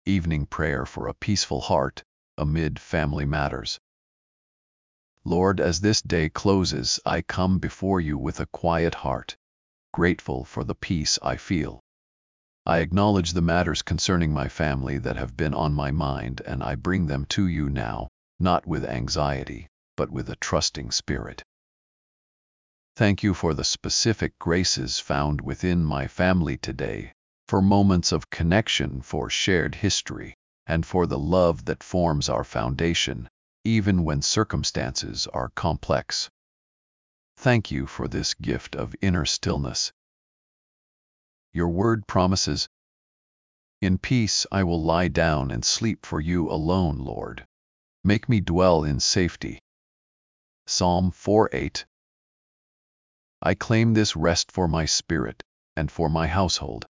evening prayer for a peaceful heart amid family matters. Lord, as this day closes, I come before you with a quiet heart, grateful for the peace I feel. I acknowledge the matters concerning my family that have been on my mind, and I bring them to you now, not with anxiety, but with a trusting spirit. Thank you for the specific graces found within my family today, for moments of connection, for shared history, and for the love that forms our foundation, even when circumstances are complex. Thank you for this gift of inner stillness. Your word promises, "In peace I will lie down and sleep, for you alone, Lord. Make me dwell in safety." Psalm 4:8. I claim this rest for my spirit and for my household.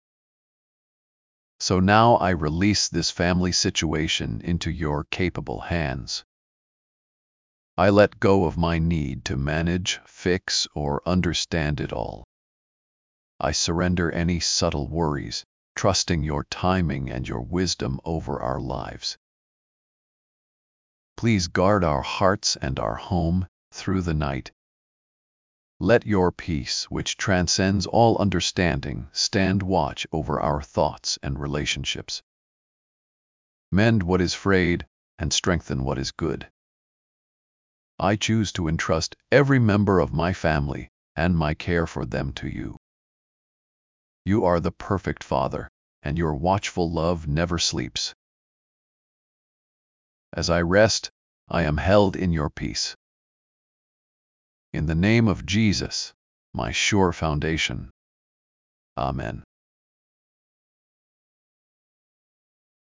So now I release this family situation into your capable hands. I let go of my need to manage, fix, or understand it all. I surrender any subtle worries, trusting your timing and your wisdom over our lives. Please guard our hearts and our home through the night. Let your peace, which transcends all understanding, stand watch over our thoughts and relationships. Mend what is frayed and strengthen what is good. I choose to entrust every member of my family and my care for them to you. You are the perfect Father, and your watchful love never sleeps. As I rest, I am held in your peace. In the name of Jesus, my sure foundation. Amen.